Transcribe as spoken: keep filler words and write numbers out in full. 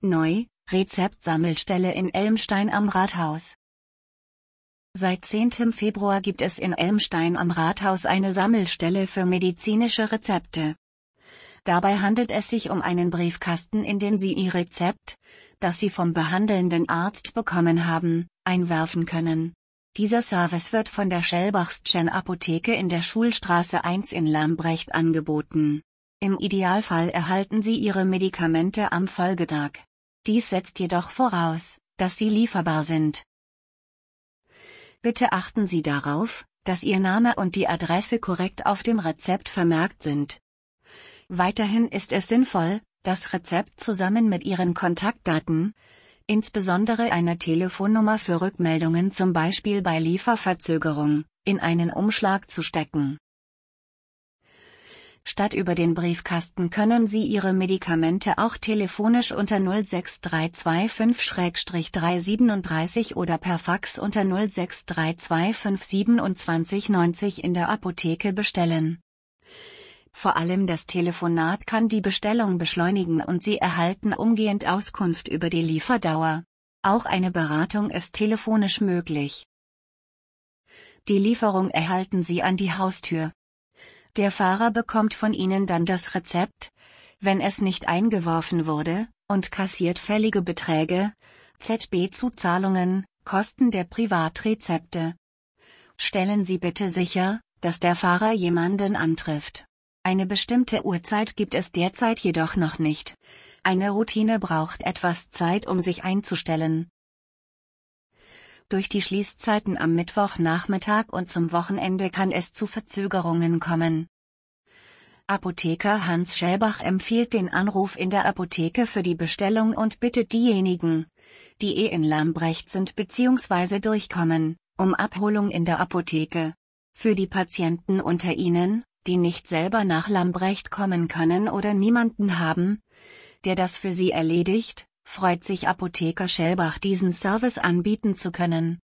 Neu, Rezeptsammelstelle in Elmstein am Rathaus. Seit zehnten Februar gibt es in Elmstein am Rathaus eine Sammelstelle für medizinische Rezepte. Dabei handelt es sich um einen Briefkasten, in den Sie Ihr Rezept, das Sie vom behandelnden Arzt bekommen haben, einwerfen können. Dieser Service wird von der Schellbachschen Apotheke in der Schulstraße eins in Lambrecht angeboten. Im Idealfall erhalten Sie Ihre Medikamente am Folgetag. Dies setzt jedoch voraus, dass sie lieferbar sind. Bitte achten Sie darauf, dass Ihr Name und die Adresse korrekt auf dem Rezept vermerkt sind. Weiterhin ist es sinnvoll, das Rezept zusammen mit Ihren Kontaktdaten, insbesondere einer Telefonnummer für Rückmeldungen zum Beispiel bei Lieferverzögerung, in einen Umschlag zu stecken. Statt über den Briefkasten können Sie Ihre Medikamente auch telefonisch unter null sechs drei zwei fünf drei sieben drei oder per Fax unter null sechs drei zwei fünf sieben zwei neun null in der Apotheke bestellen. Vor allem das Telefonat kann die Bestellung beschleunigen und Sie erhalten umgehend Auskunft über die Lieferdauer. Auch eine Beratung ist telefonisch möglich. Die Lieferung erhalten Sie an die Haustür. Der Fahrer bekommt von Ihnen dann das Rezept, wenn es nicht eingeworfen wurde, und kassiert fällige Beträge, Z B-Zuzahlungen, Kosten der Privatrezepte. Stellen Sie bitte sicher, dass der Fahrer jemanden antrifft. Eine bestimmte Uhrzeit gibt es derzeit jedoch noch nicht. Eine Routine braucht etwas Zeit, um sich einzustellen. Durch die Schließzeiten am Mittwochnachmittag und zum Wochenende kann es zu Verzögerungen kommen. Apotheker Hans Schellbach empfiehlt den Anruf in der Apotheke für die Bestellung und bittet diejenigen, die eh in Lambrecht sind bzw. durchkommen, um Abholung in der Apotheke. Für die Patienten unter Ihnen, die nicht selber nach Lambrecht kommen können oder niemanden haben, der das für sie erledigt, freut sich Apotheker Schellbach, diesen Service anbieten zu können.